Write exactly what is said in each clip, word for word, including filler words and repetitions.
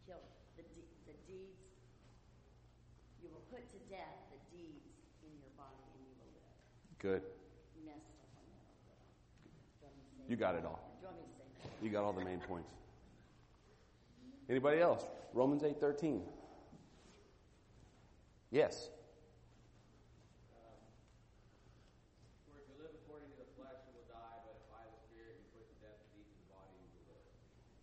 kill the de- the deeds. You will put to death the deeds in your body, and you will live. Good. Messed up on that a little. Do you want me to say You got it that? all. Do you want me to say that? You got all the main points. Anybody else? Romans eight thirteen. Yes. Um, For if you live according to the flesh, you will die, but if by the Spirit you put to death the deeds of the body, you will live.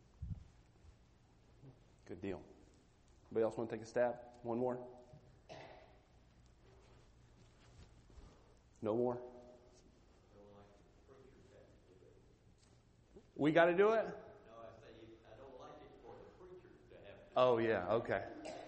Good deal. Anybody else want to take a stab? One more? No more? We got to do it? No, I say you, I don't like it for the preachers to have to. Oh, yeah, okay.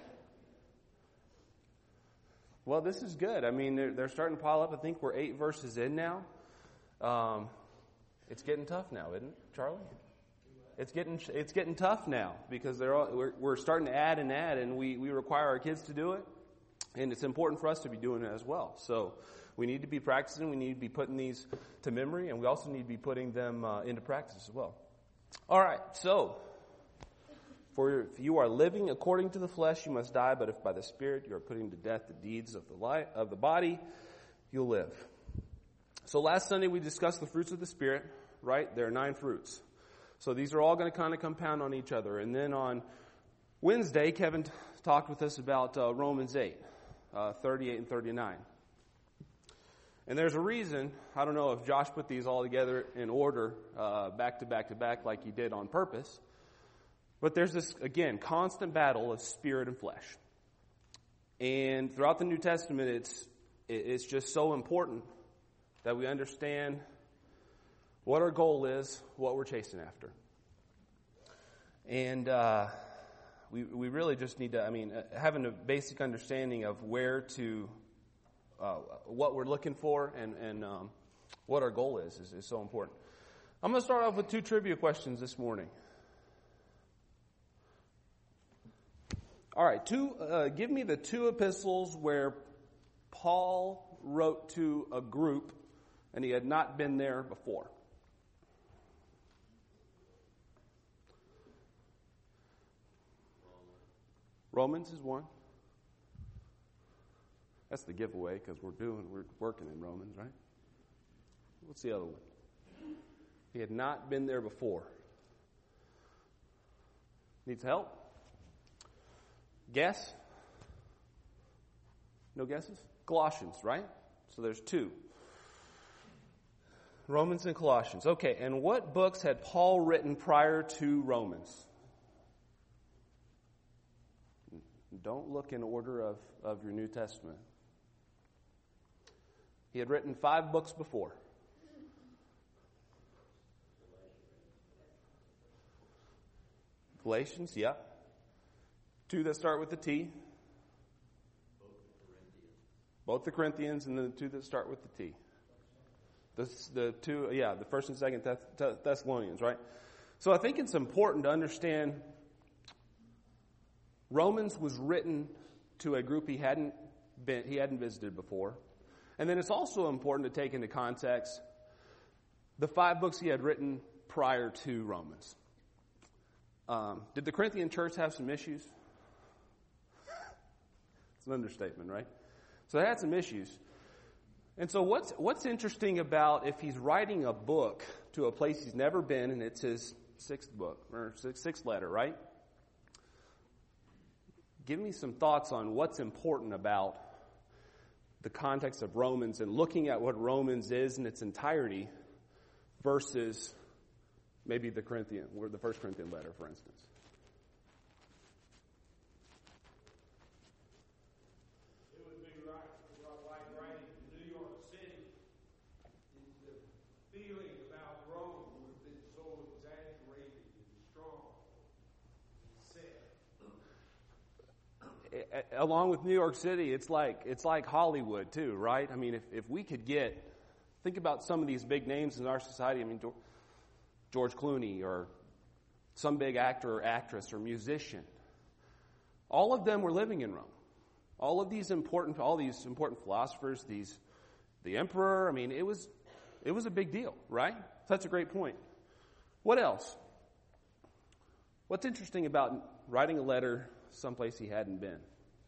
Well, this is good. I mean, they're, they're starting to pile up. I think we're eight verses in now. Um, it's getting tough now, isn't it, Charlie? It's getting it's getting tough now because they're all, we're, we're starting to add and add, and we, we require our kids to do it, and it's important for us to be doing it as well. So we need to be practicing. We need to be putting these to memory, and we also need to be putting them uh, into practice as well. All right, so for if you are living according to the flesh, you must die. But if by the Spirit you are putting to death the deeds of the life, of the body, you'll live. So last Sunday we discussed the fruits of the Spirit. Right, there are nine fruits. So these are all going to kind of compound on each other. And then on Wednesday, Kevin t- talked with us about uh, Romans eight, uh, thirty-eight and thirty-nine. And there's a reason. I don't know if Josh put these all together in order, uh, back to back to back, like he did on purpose. But there's this, again, constant battle of spirit and flesh. And throughout the New Testament, it's it's just so important that we understand what our goal is, what we're chasing after. And uh, we we really just need to, I mean, having a basic understanding of where to, uh, what we're looking for and, and um, what our goal is, is, is so important. I'm going to start off with two trivia questions this morning. All right, two. Uh, give me the two epistles where Paul wrote to a group and he had not been there before. Romans is one. That's the giveaway because we're doing, we're working in Romans, right? What's the other one? He had not been there before. Needs help? Guess? No guesses? Colossians, right? So there's two. Romans and Colossians. Okay, and what books had Paul written prior to Romans? Don't look in order of, of your New Testament. He had written five books before. Galatians, yeah. Two that start with the T. Both the Corinthians and the two that start with the T. The, the two, yeah, the first and second Thess- Thess- Thessalonians, right? So I think it's important to understand Romans was written to a group he hadn't been, he hadn't visited before. And then it's also important to take into context the five books he had written prior to Romans. Um, did the Corinthian church have some issues? It's an understatement, right? So they had some issues. And so what's what's interesting about if he's writing a book to a place he's never been, and it's his sixth book, or sixth letter, right? Give me some thoughts on what's important about the context of Romans and looking at what Romans is in its entirety versus maybe the Corinthian, or the First Corinthian letter, for instance. It would be right, like writing New York City. The feeling about Rome would have been so exaggerated and strong. Said. Along with New York City, it's like it's like Hollywood too, right? I mean, if if we could get, think about some of these big names in our society. I mean, George Clooney or some big actor or actress or musician. All of them were living in Rome. All of these important, all these important philosophers, these, the emperor. I mean, it was, it was a big deal, right? That's a great point. What else? What's interesting about writing a letter someplace he hadn't been?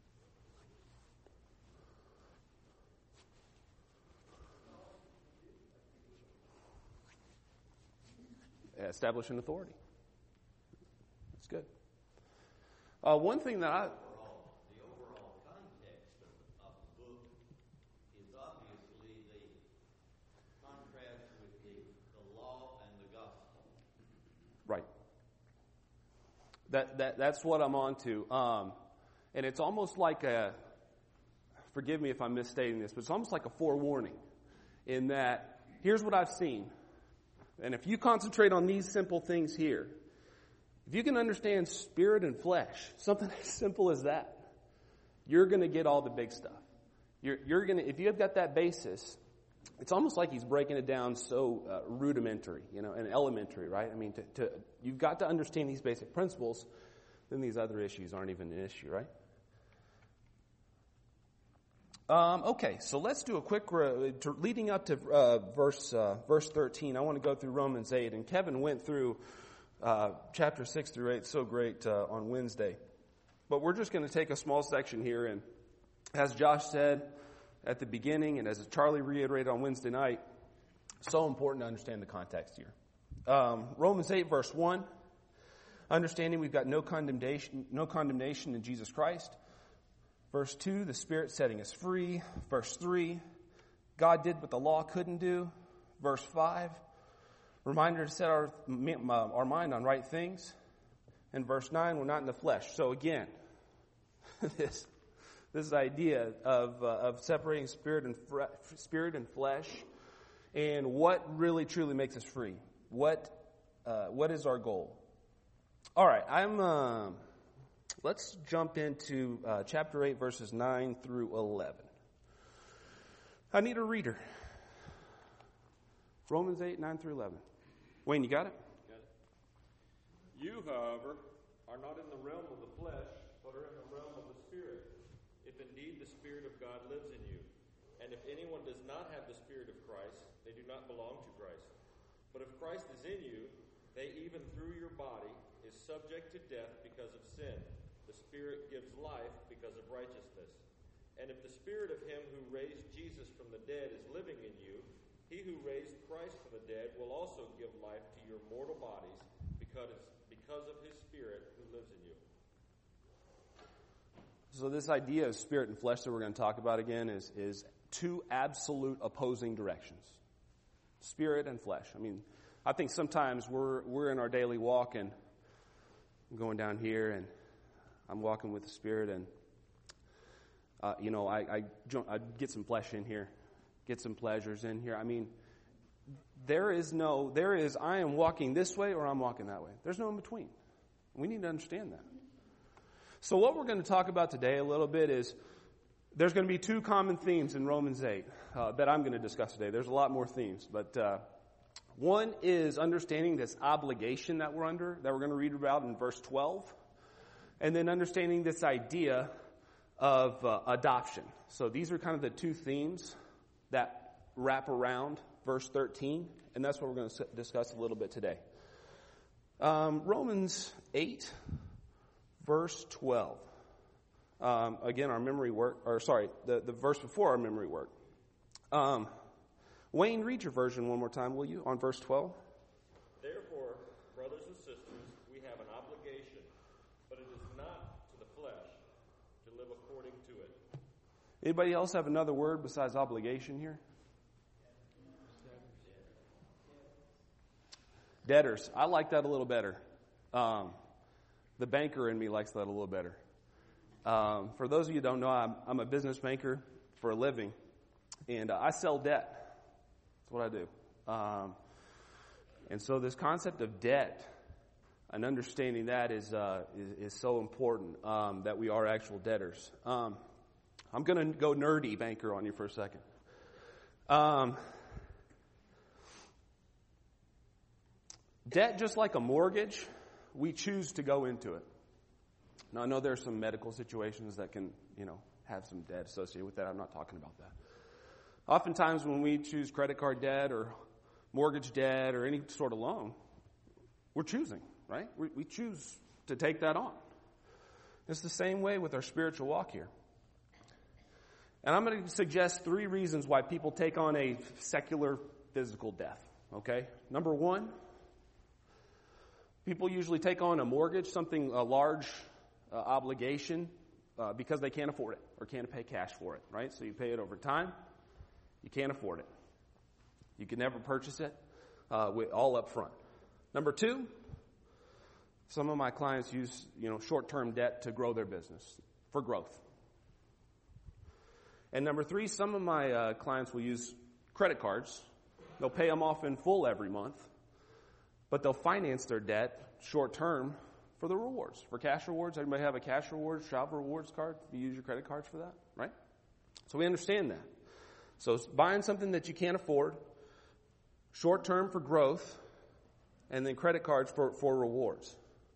Establish an authority. That's good. Uh, one thing that I... Overall, the overall context of, of the book is obviously the contrast with the, the law and the gospel. Right. That, that That's what I'm on to. Um, and it's almost like a... Forgive me if I'm misstating this, but it's almost like a forewarning in that, here's what I've seen. And if you concentrate on these simple things here, if you can understand spirit and flesh, something as simple as that, you're going to get all the big stuff. You're, you're going to, if you've got that basis, it's almost like he's breaking it down so uh, rudimentary, you know, and elementary, right? I mean, to, to, you've got to understand these basic principles, then these other issues aren't even an issue, right? Um, okay, so let's do a quick, uh, to, leading up to uh, verse uh, verse thirteen, I want to go through Romans eight, and Kevin went through uh, chapter six through eight so great uh, on Wednesday. But we're just going to take a small section here, and as Josh said at the beginning, and as Charlie reiterated on Wednesday night, so important to understand the context here. Um, Romans eight, verse one, understanding we've got no condemnation, no condemnation in Jesus Christ. Verse two, the Spirit setting us free. Verse three, God did what the law couldn't do. Verse five, reminder to set our, our mind on right things. And verse nine, we're not in the flesh. So again, this this idea of uh, of separating spirit and fre- spirit and flesh, and what really truly makes us free. What uh, what is our goal? All right, I'm. Uh, Let's jump into uh, chapter eight, verses nine through eleven. I need a reader. Romans eight, nine through eleven. Wayne, you got it? Got it. You, however, are not in the realm of the flesh, but are in the realm of the Spirit, if indeed the Spirit of God lives in you. And if anyone does not have the Spirit of Christ, they do not belong to Christ. But if Christ is in you, they even through your body is subject to death because of sin. The Spirit gives life because of righteousness. And if the Spirit of him who raised Jesus from the dead is living in you, he who raised Christ from the dead will also give life to your mortal bodies because, because of his Spirit who lives in you. So this idea of spirit and flesh that we're going to talk about again is, is two absolute opposing directions. Spirit and flesh. I mean, I think sometimes we're we're in our daily walk and I'm going down here and I'm walking with the Spirit, and uh, you know, I, I, I get some flesh in here, get some pleasures in here. I mean, there is no, there is, I am walking this way or I'm walking that way. There's no in between. We need to understand that. So what we're going to talk about today a little bit is, there's going to be two common themes in Romans eight uh, that I'm going to discuss today. There's a lot more themes, but uh, one is understanding this obligation that we're under, that we're going to read about in verse twelve. And then understanding this idea of uh, adoption. So these are kind of the two themes that wrap around verse thirteen, and that's what we're going to discuss a little bit today. Um, Romans eight, verse twelve. Um, again, our memory work, or sorry, the, the verse before our memory work. Um, Wayne, read your version one more time, will you, on verse twelve? Therefore, brothers and sisters, we have an obligation, but it is not to the flesh to live according to it. Anybody else have another word besides obligation here? Debtors. I like that a little better. Um, the banker in me likes that a little better. Um, for those of you who don't know, I'm, I'm a business banker for a living, and uh, I sell debt. That's what I do. Um, and so this concept of debt and understanding that is uh, is, is so important, um, that we are actual debtors. Um, I'm going to go nerdy banker on you for a second. Um, debt, just like a mortgage, we choose to go into it. Now, I know there are some medical situations that can, you know, have some debt associated with that. I'm not talking about that. Oftentimes when we choose credit card debt or mortgage debt or any sort of loan, we're choosing, right? We, we choose to take that on. It's the same way with our spiritual walk here. And I'm going to suggest three reasons why people take on a secular physical death. Okay? Number one, people usually take on a mortgage, something, a large uh, obligation, uh, because they can't afford it or can't pay cash for it, right? So you pay it over time. You can't afford it. You can never purchase it uh, with all up front. Number two, some of my clients use, you know, short-term debt to grow their business, for growth. And number three, some of my uh, clients will use credit cards. They'll pay them off in full every month, but they'll finance their debt short-term for the rewards, for cash rewards. Everybody have a cash rewards, travel rewards card? You use your credit cards for that, right? So we understand that. So buying something that you can't afford, short-term for growth, and then credit cards for, for rewards.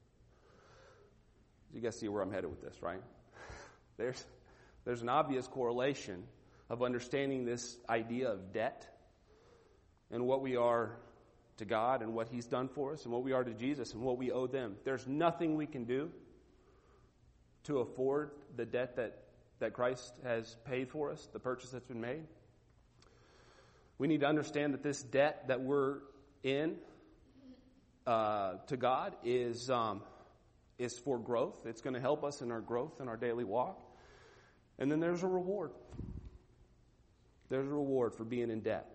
You guys see where I'm headed with this, right? There's, there's an obvious correlation of understanding this idea of debt and what we are to God and what He's done for us and what we are to Jesus and what we owe them. There's nothing we can do to afford the debt that, that Christ has paid for us, the purchase that's been made. We need to understand that this debt that we're in uh, to God is um, is for growth. It's going to help us in our growth in our daily walk. And then there's a reward. There's a reward for being in debt.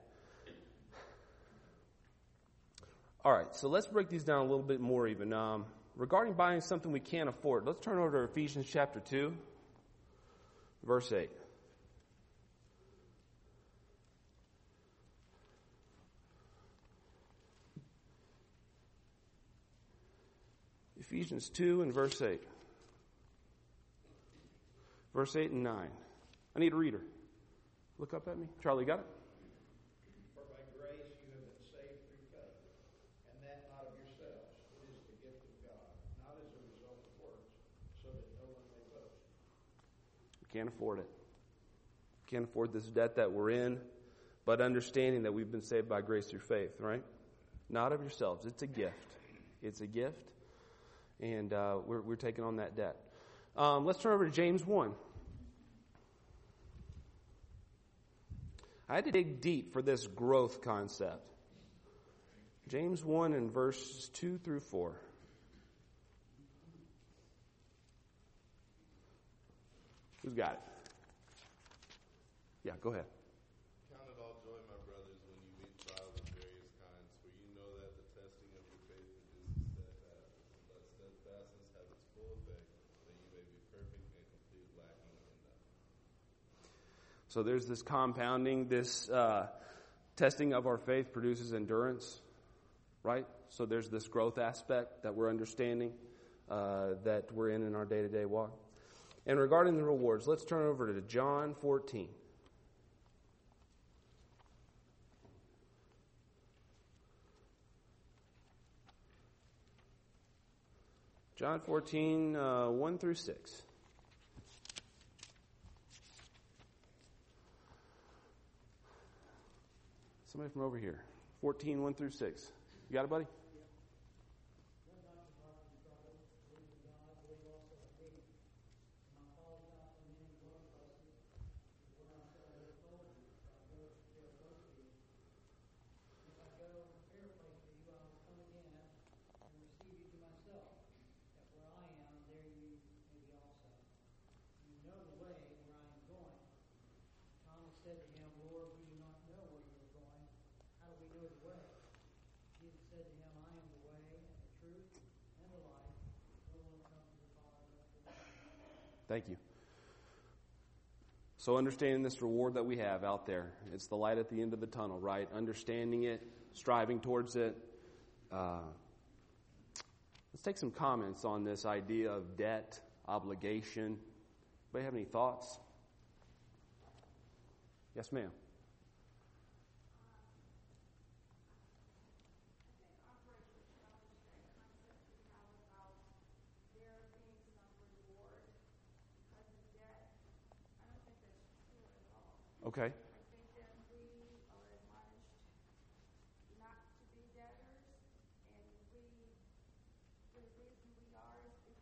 All right, so let's break these down a little bit more even. Um, regarding buying something we can't afford, let's turn over to Ephesians chapter two, verse eight. Ephesians two and verse eight. Verse eight and nine. I need a reader. Look up at me. Charlie, got it? For by grace you have been saved through faith, and that not of yourselves. It is the gift of God, not as a result of works, so that no one may boast. We can't afford it. Can't afford this debt that we're in, but understanding that we've been saved by grace through faith, right? Not of yourselves. It's a gift. It's a gift. And uh, we're, we're taking on that debt. Um, let's turn over to James one. I had to dig deep for this growth concept. James one and verses two through four. Who's got it? Yeah, go ahead. Count it all joy, my brothers, when you meet trials of various kinds, for you know that the testing of your faith produces steadfastness. And let steadfastness have its full effect, that you may be perfect and complete, lacking in nothing. So there's this compounding, this uh, testing of our faith produces endurance, right? So there's this growth aspect that we're understanding, uh, that we're in in our day-to-day walk. And regarding the rewards, let's turn over to John fourteen. John fourteen, uh, one through six. Somebody from over here. fourteen, one through six. You got it, buddy? Said to him, Lord, we do not know where you are going. How do we know the way? Jesus said to him, I am the way and the truth and the life. No one comes to the Father but through me. Thank you. So understanding this reward that we have out there, it's the light at the end of the tunnel, right? Understanding it, striving towards it. Uh, let's take some comments on this idea of debt, obligation. Anybody have any thoughts? Yes, ma'am. Okay. I think that we are admonished not to be debtors, and we, the reason we are is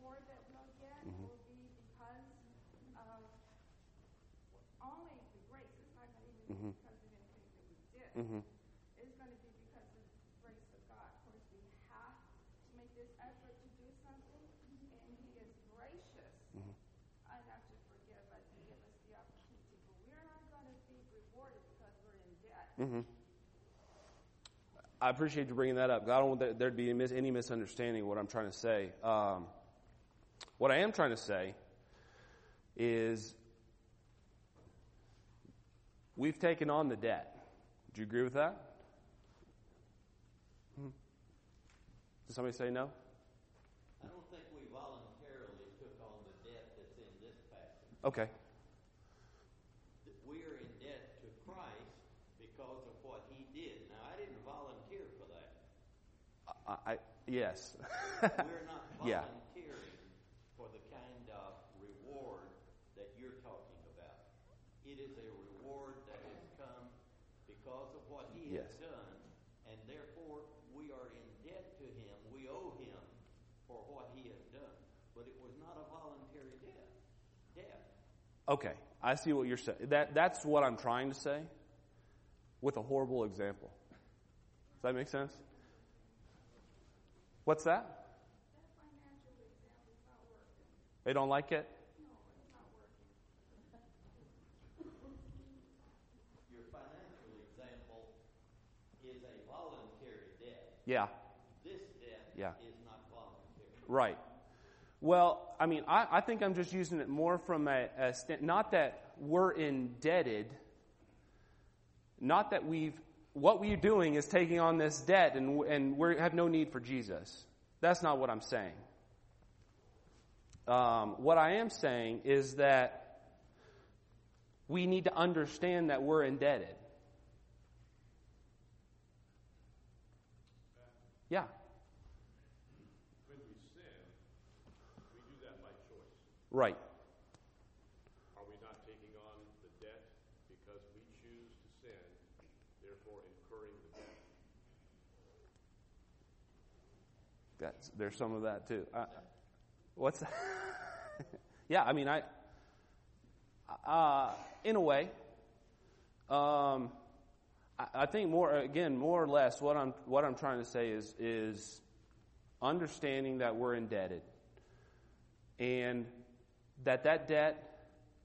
reward that we'll get Mhm. will be because of only the grace. It's not going to even Mhm. be because of anything that we did. Mhm. It's going to be because of the grace of God. Of course, we have to make this effort to do something, and He is gracious Mhm. enough to forgive us and give us the opportunity. But we're not going to be rewarded because we're in debt. Mhm. I appreciate you bringing that up. I don't want there there to be any misunderstanding of what I'm trying to say. Um, what I am trying to say is we've taken on the debt. Do you agree with that? Hmm. Did somebody say no? I don't think we voluntarily took on the debt that's in this passage. Okay. We are in debt to Christ because of what He did. Now, I didn't volunteer for that. I, I yes. We're not Yeah. volunteering for the kind of reward that you're talking about. It is a reward that has come because of what He Yes. has done, and therefore we are in debt to Him. We owe Him for what He has done. But it was not a voluntary debt. Debt. Okay. I see what you're saying. That that's what I'm trying to say with a horrible example. Does that make sense? What's that? That financial example is not working. They don't like it? No, it's not working. Your financial example is a voluntary debt. Yeah. This debt Yeah. is not voluntary. Right. Well, I mean, I, I think I'm just using it more from a, a st- not that we're indebted, not that we've, what we're doing is taking on this debt and, and we have no need for Jesus. That's not what I'm saying. Um, what I am saying is that we need to understand that we're indebted. Yeah. When we sin, we do that by choice. Right. Are we not taking on the debt because we choose to sin, therefore incurring the debt? That's, there's some of that too. Uh, what's that? Yeah, I mean, I, uh, in a way, um, I, I think more again, more or less, what I'm what I'm trying to say is is understanding that we're indebted, and that that debt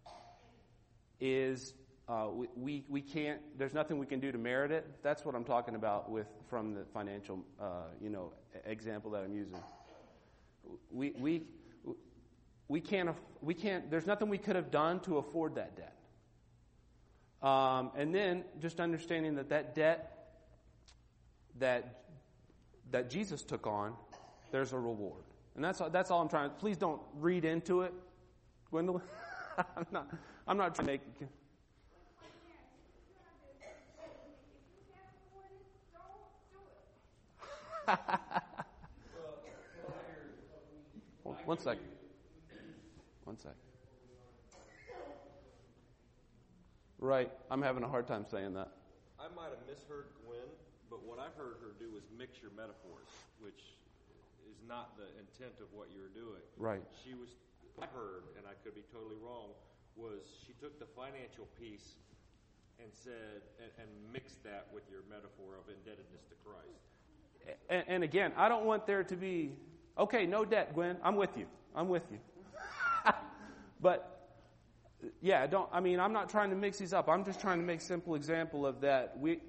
is uh, we, we we can't. There's nothing we can do to merit it. That's what I'm talking about with from the financial uh, you know example that I'm using. We we we can't we can't. There's nothing we could have done to afford that debt. Um, and then just understanding that that debt that that Jesus took on, there's a reward, and that's that's all I'm trying. Please don't read into it, Gwendolyn. I'm not. I'm not trying to make. One second. One second. Right. I'm having a hard time saying that. I might have misheard Gwen, but what I heard her do was mix your metaphors, which is not the intent of what you were doing. Right. She was, I heard, and I could be totally wrong, was she took the financial piece and said, and, and mixed that with your metaphor of indebtedness to Christ. And, and again, I don't want there to be, okay, no debt, Gwen. I'm with you. I'm with you. But yeah, don't. I mean, I'm not trying to mix these up. I'm just trying to make a simple example of that. We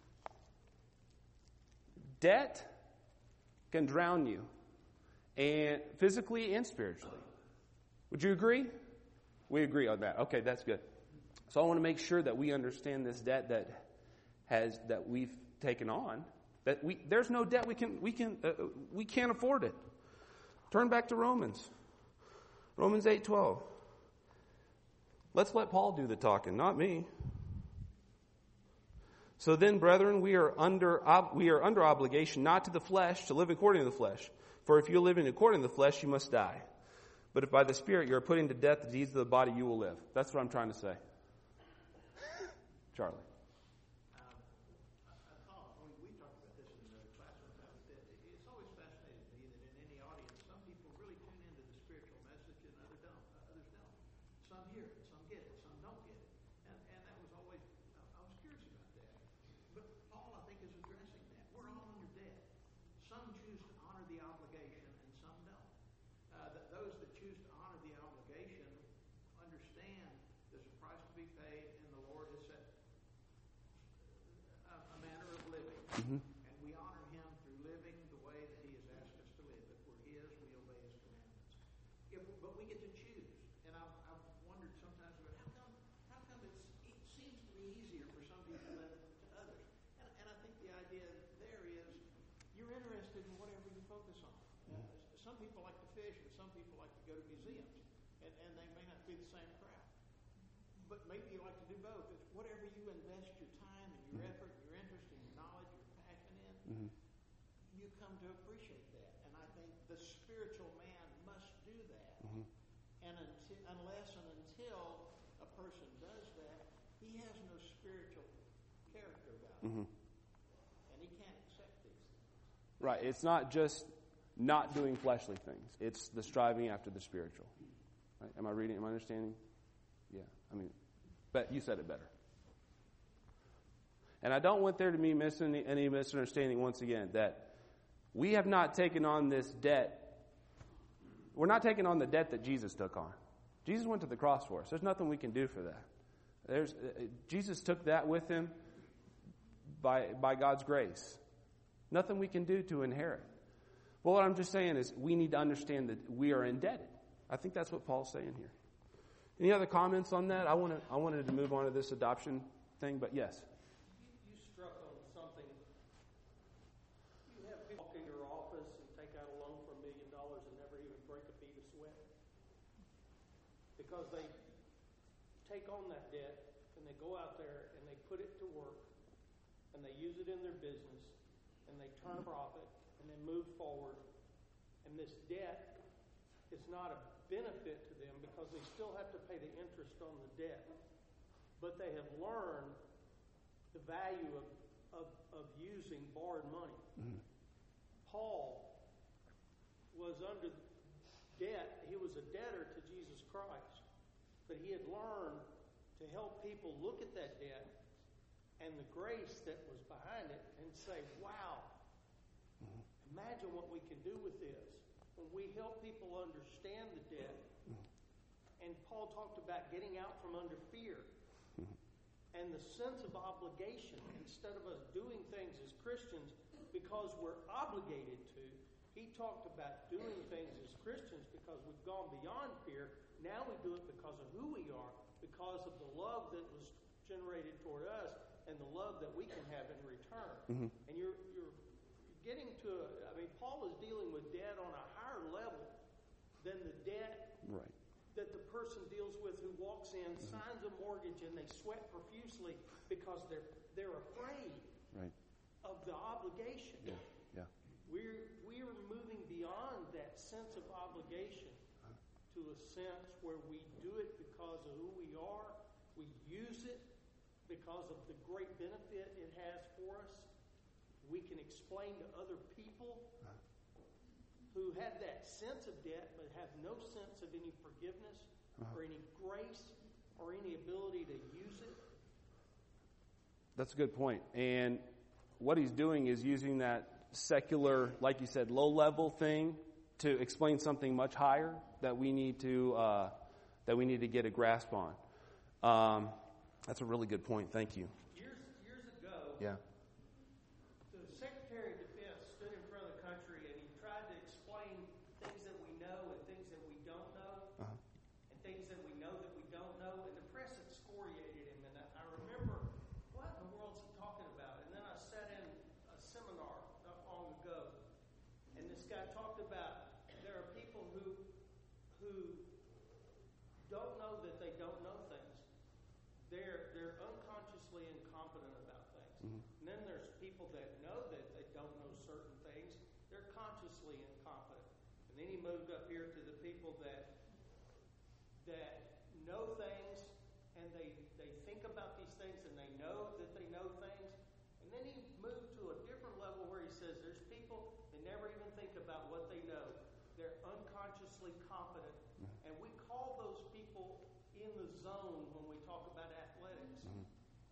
debt can drown you, and physically and spiritually. Would you agree? We agree on that. Okay, that's good. So I want to make sure that we understand this debt that has that we've taken on. That we there's no debt we can we can uh, we can't afford it. Turn back to Romans. Romans eight twelve. Let's let Paul do the talking, not me. So then, brethren, we are under ob- we are under obligation not to the flesh to live according to the flesh. For if you're living according to the flesh, you must die. But if by the Spirit you are putting to death the deeds of the body, you will live. That's what I'm trying to say. Charlie. Um, uh, Paul, when we talked about this in the class one time, that it's always fascinated me that in any audience, some people really tune into the hear it, some get it, some don't get it. And, and that was always, I was curious about that. But Paul, I think, is addressing that. We're all under debt. Some choose to honor the obligation and some don't. Uh, th- those that choose to honor the obligation understand there's a price to be paid, and the Lord has set a, a manner of living. Mm-hmm. And we honor Him through living the way that He has asked us to live. If we're His, we obey His commandments. If, but we get to choose. And I've, I've wondered sometimes, about how come, how come it's, it seems to be easier for some people than to others? And, and I think the idea there is you're interested in whatever you focus on. Uh, some people like to fish, and some people like to go to museums. And, and they may not be the same crowd. But maybe you like to do both. It's whatever you invest your time and your effort, your interest, and your knowledge, your passion in, Mm-hmm. you come to appreciate that. And I think the spiritual man must do that. Mm-hmm. And until, unless and until a person does that, he has no spiritual character about him. Mm-hmm. And he can't accept these things. Right. It's not just not doing fleshly things. It's the striving after the spiritual. Right? Am I reading? Am I understanding? Yeah. I mean, but you said it better. And I don't want there to be mis- any misunderstanding once again that we have not taken on this debt. We're not taking on the debt that Jesus took on. Jesus went to the cross for us. There's nothing we can do for that. There's uh, Jesus took that with him by by God's grace. Nothing we can do to inherit. Well, what I'm just saying is we need to understand that we are indebted. I think that's what Paul's saying here. Any other comments on that? I want to I wanted to move on to this adoption thing, but yes. You struck on something. You have people walk into your office and take out a loan for a million dollars and never even break a bead of sweat because they take on that debt and they go out there and they put it to work and they use it in their business and they turn a profit and they move forward, and this debt is not a benefit to them because they still have to pay the interest on the debt, but they have learned the value of, of, of using borrowed money. Mm-hmm. Paul was under debt. He was a debtor to Jesus Christ, but he had learned to help people look at that debt and the grace that was behind it and say, wow, mm-hmm. imagine what we can do with this. When we help people understand the debt, mm-hmm. and Paul talked about getting out from under fear, mm-hmm. and the sense of obligation, instead of us doing things as Christians because we're obligated to, he talked about doing things as Christians because we've gone beyond fear. Now we do it because of who we are, because of the love that was generated toward us and the love that we can have in return. Mm-hmm. And you're, you're getting to, a, I mean, Paul is dealing with debt on a higher level than the debt right. that the person deals with who walks in, mm-hmm. signs a mortgage, and they sweat profusely because they're they're afraid right. of the obligation. Yeah. Yeah. We're we're moving beyond that sense of obligation to a sense where we do it because of who we are. We use it because of the great benefit it has for us. We can explain to other people who have that sense of debt but have no sense of any forgiveness uh-huh. or any grace or any ability to use it. That's a good point. And what he's doing is using that secular, like you said, low-level thing to explain something much higher that we need to uh, that we need to get a grasp on. Um, that's a really good point. Thank you. Years years ago, yeah. the Secretary of Defense stood in front of the country and he tried to explain things that we know and things that we don't know, uh-huh. and things that we know that we don't know, and the press excoriated him. And I, I remember, what in the world is he talking about? And then I sat in a seminar not long ago, and this guy talked about there are people who who don't know that they don't know things. They're they're unconsciously incompetent about things. Mm-hmm. And then there's people that know that they don't know certain things. They're consciously incompetent. And then he moved up here to the people that that know things and they they think about these things and they know that they know things. And then he moved to a different level where he says there's people that never even think about what they know. They're unconsciously competent. Mm-hmm. And we call those people in the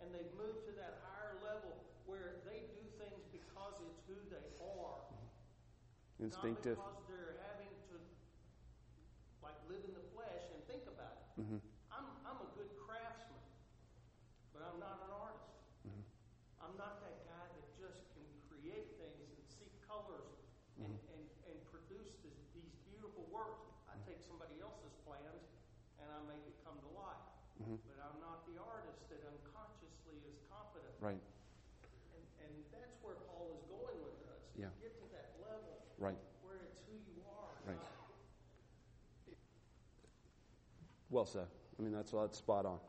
and they've moved to that higher level where they do things because it's who they are. Instinctive. Not because they're having to, like, live in the flesh and think about it. Mm-hmm. I'm, I'm a good craftsman, but I'm not an artist. Mm-hmm. I'm not that guy that just can create things and see colors and, Mm-hmm. and, and produce this, these beautiful works. I take somebody else's plans and I make it come to life. Mm-hmm. But I'm not the artist that unconsciously is confident. Right. And, and that's where Paul is going with us. Yeah. Get to that level Right. where it's who you are. Right. not- Well said. I mean, that's, that's spot on.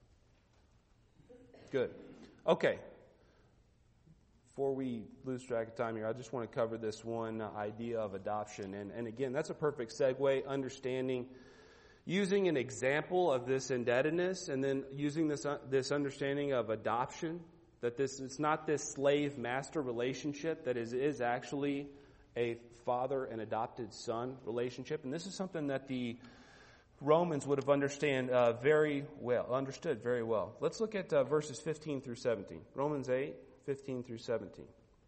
Good. Okay. Before we lose track of time here, I just want to cover this one uh, idea of adoption. And, and again, that's a perfect segue, understanding, using an example of this indebtedness, and then using this uh, this understanding of adoption, that this it's not this slave-master relationship, that is, is actually a father and adopted son relationship. And this is something that the Romans would have understand uh, very well, understood very well. Let's look at uh, verses fifteen through seventeen. Romans eight, fifteen through seventeen.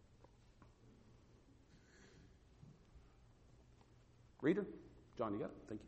Reader? John, you got it? Thank you.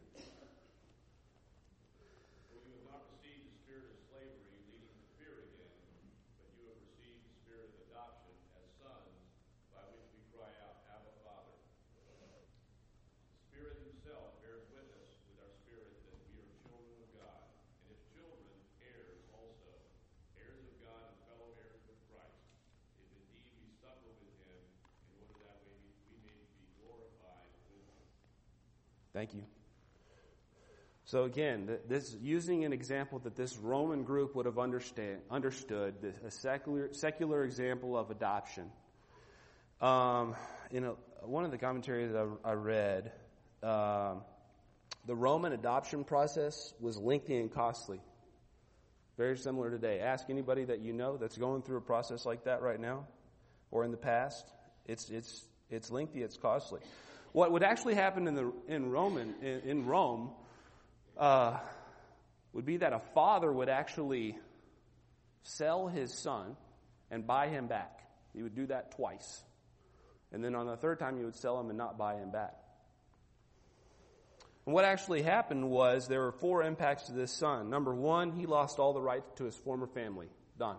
For you have not received the spirit of slavery leading to fear again, but you have received the spirit of adoption as sons, by which we cry out, Abba, Father. The Spirit himself bears witness with our spirit that we are children of God, and if children, heirs also, heirs of God and fellow heirs with Christ, if indeed we suffer with him, in order that we, we may be glorified with him. Thank you. So again, th- this using an example that this Roman group would have understand, understood, this, a secular secular example of adoption. Um, in a, one of the commentaries I, I read, um, the Roman adoption process was lengthy and costly. Very similar today. Ask anybody that you know that's going through a process like that right now, or in the past. It's it's it's lengthy. It's costly. What would actually happen in the in Roman in, in Rome uh, would be that a father would actually sell his son and buy him back. He would do that twice, and then on the third time he would sell him and not buy him back. And what actually happened was there were four impacts to this son. Number one, he lost all the rights to his former family. Done.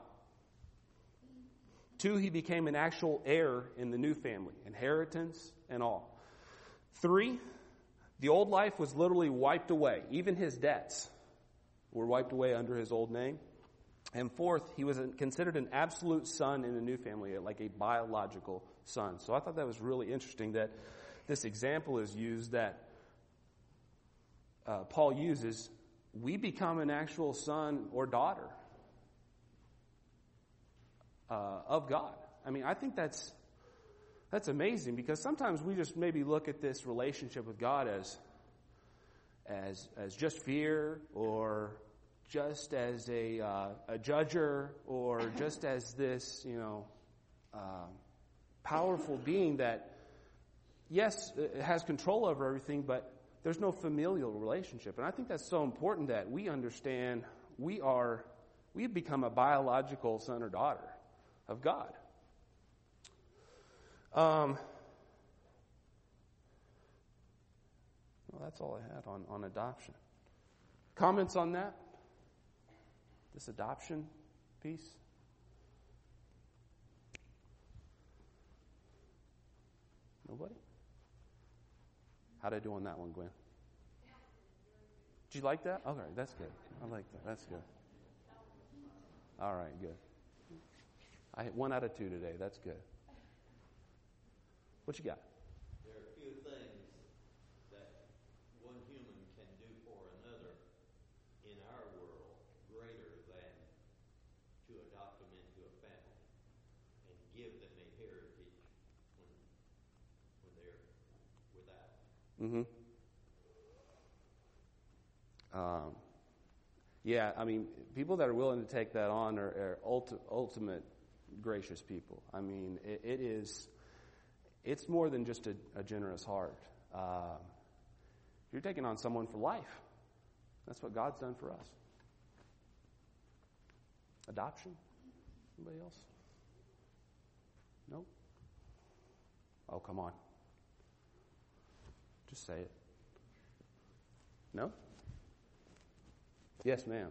Two, he became an actual heir in the new family, inheritance and all. Three, the old life was literally wiped away. Even his debts were wiped away under his old name. And fourth, he was considered an absolute son in the new family, like a biological son. So I thought that was really interesting that this example is used that uh, Paul uses. We become an actual son or daughter uh, of God. I mean, I think that's That's amazing, because sometimes we just maybe look at this relationship with God as as as just fear, or just as a uh, a judger, or just as this, you know, uh, powerful being that, yes, it has control over everything, but there's no familial relationship. And I think that's so important that we understand we are we've become a biological son or daughter of God. Um, well, that's all I had on, on adoption. Comments on that? This adoption piece? Nobody? How'd I do on that one, Gwen? Did you like that? Okay, that's good. I like that. That's good. All right, good. I hit one out of two today. That's good. What you got? There are few things that one human can do for another in our world greater than to adopt them into a family and give them a heritage when when they're without. Mm-hmm. Um, yeah, I mean, people that are willing to take that on are, are ulti- ultimate gracious people. I mean, it, it is... It's more than just a, a generous heart. Uh, you're taking on someone for life. That's what God's done for us. Adoption. Anybody else? Nope. Oh, come on. Just say it. No? Yes, ma'am.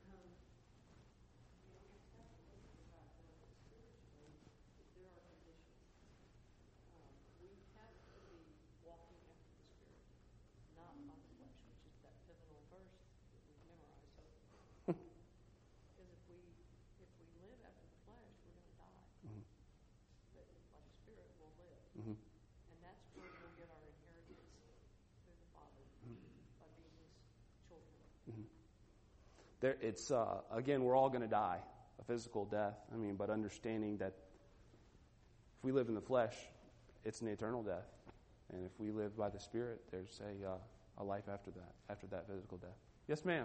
There, it's uh, again, we're all going to die a physical death. I mean, but understanding that if we live in the flesh, it's an eternal death, and if we live by the Spirit, there's a uh, a life after that, after that physical death. Yes, ma'am.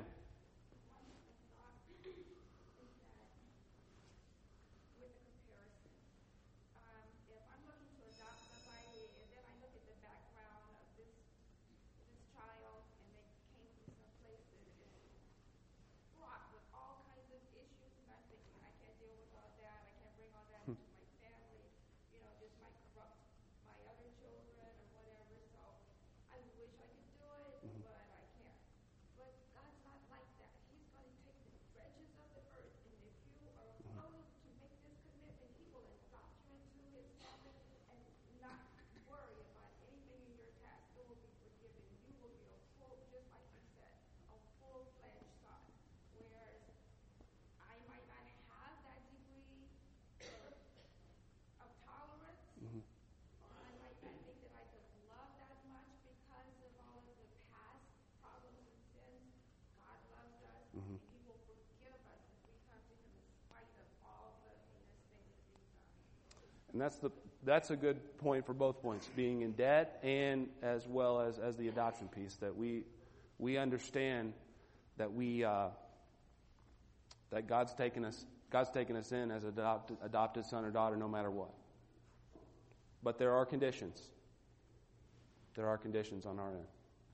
And that's the that's a good point for both points, being in debt and as well as, as the adoption piece, that we we understand that we uh, that God's taken us God's taken us in as adopted adopted son or daughter no matter what. But there are conditions. There are conditions on our end.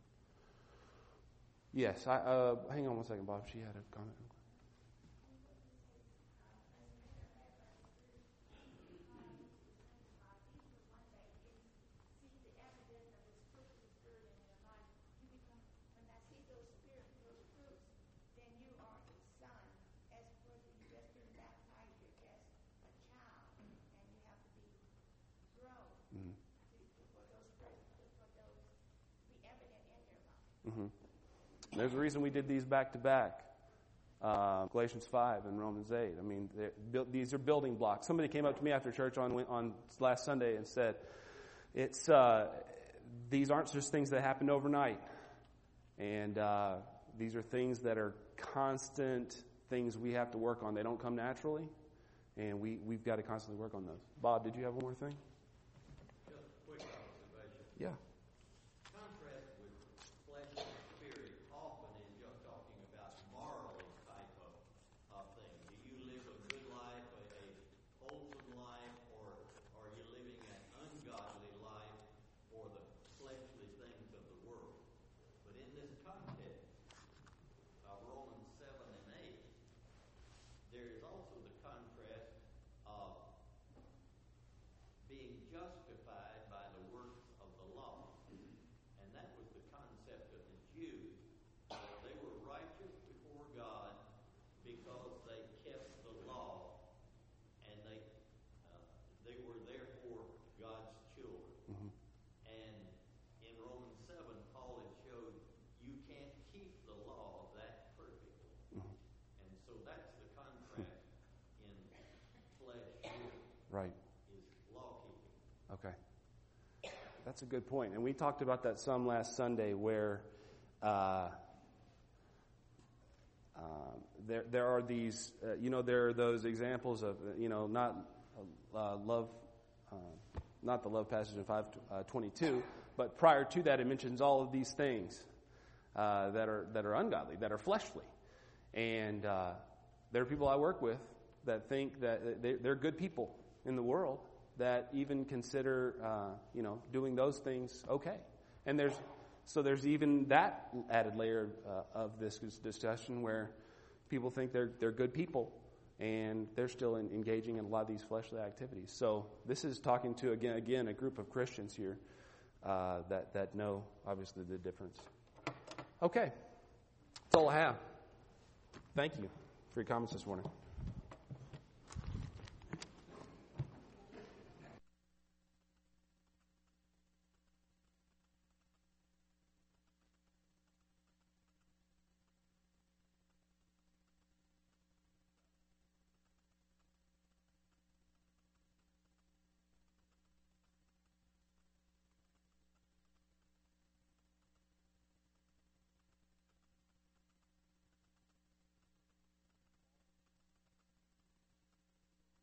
Yes, I uh, hang on one second, Bob. She had a comment. Mm-hmm. There's a reason we did these back to back. Uh, Galatians five and Romans eight. I mean, these are building blocks. Somebody came up to me after church on on last Sunday and said, "It's uh, these aren't just things that happened overnight, and uh, these are things that are constant things we have to work on. They don't come naturally, and we we've got to constantly work on those." Bob, did you have one more thing? Just a quick observation. Yeah. Right. Okay. That's a good point. And we talked about that some last Sunday where uh, uh, there there are these, uh, you know, there are those examples of, you know, not uh, love, uh, not the love passage in five twenty-two, but prior to that it mentions all of these things uh, that are that are ungodly, that are fleshly. And uh, there are people I work with that think that they, they're good people in the world that even consider, uh, you know, doing those things okay. And there's so there's even that added layer uh, of this discussion where people think they're they're good people and they're still in, engaging in a lot of these fleshly activities. So this is talking to, again, again a group of Christians here uh, that, that know, obviously, the difference. Okay. That's all I have. Thank you for your comments this morning.